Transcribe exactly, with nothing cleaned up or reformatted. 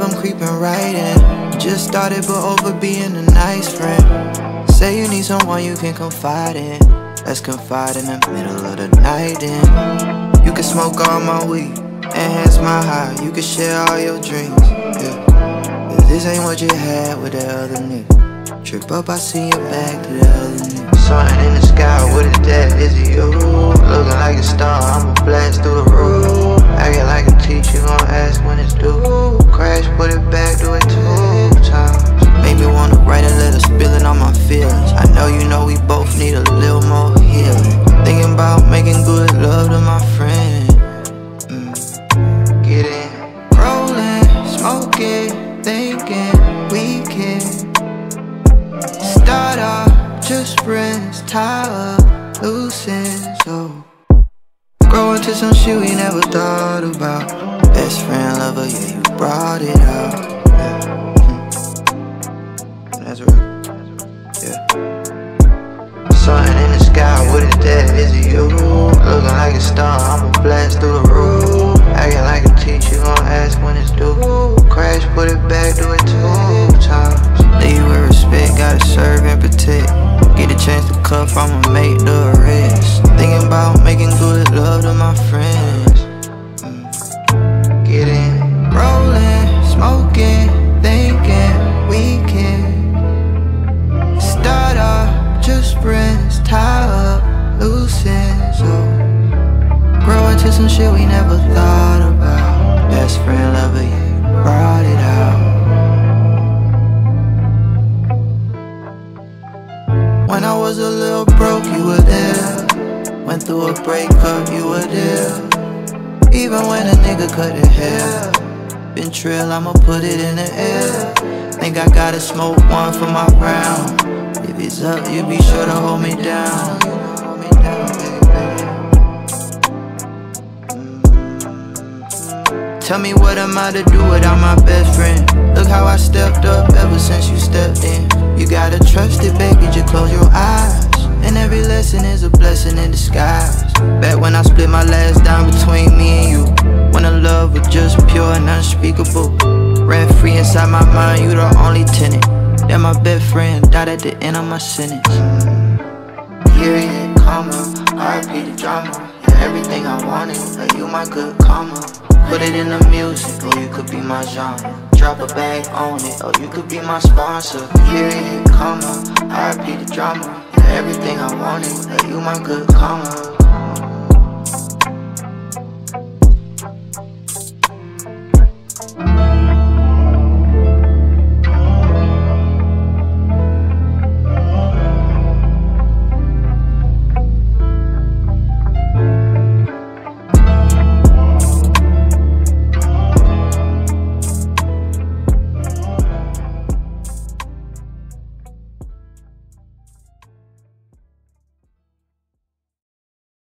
I'm creeping right in. Just started but over being a nice friend. Say you need someone you can confide in. Let's confide in the middle of the night then. You can smoke all my weed, enhance my high. You can share all your dreams, yeah. If this ain't what you had with that other nigga, trip up, I see you back to the other nigga. Something in the sky, what is that? Is it you? Looking like a star, I'ma blast through the roof. Acting like a teacher, gon' ask when it's due. Crash, put it back, do it two times. Made me wanna write a letter, spilling all my feelings. I know you know we both need a little more healing. Thinking about making good love to my friend. mm. Get in, rolling, smoking, thinking we can start off just friends, tie up loose ends. So grow into some shit we never thought about. Best friend, lover, yeah, you brought it out. That's real, yeah. Something in the sky, what is that? Is it you? Looking like a star, I'ma blast through the roof. Acting like a teacher, gon' ask when it's due. Crash, put it back, do it two times. Leave with respect, gotta serve and protect. Get a chance to cuff, I'ma make the arrest. Thinking about making good love to my friends. mm. Get in, rolling, smoking, thinking we can start off just friends, tie up loose ends. So grow into some shit we never thought about. Best friend, lover, yeah, you brought it out. When I was a little broke, you were there. Went through a breakup, you were there. Even when a nigga cut his hair. Been trill, I'ma put it in the air. Think I gotta smoke one for my round. If it's up, you be sure to hold me down. Tell me what am I to do without my best friend? Look how I stepped up ever since you stepped in. You gotta trust it, baby, just close your eyes. And every lesson is a blessing in disguise. Back when I split my last dime between me and you, when the love was just pure and unspeakable. Ran free inside my mind, you the only tenant. Then my best friend died at the end of my sentence. Period, comma, I repeat the drama. Yeah, everything I wanted, like you my good karma. Put it in the music, or you could be my genre. Drop a bag on it, or you could be my sponsor. Period, comma, I repeat the drama. Yeah, everything I wanted, like you my good karma. Thank you.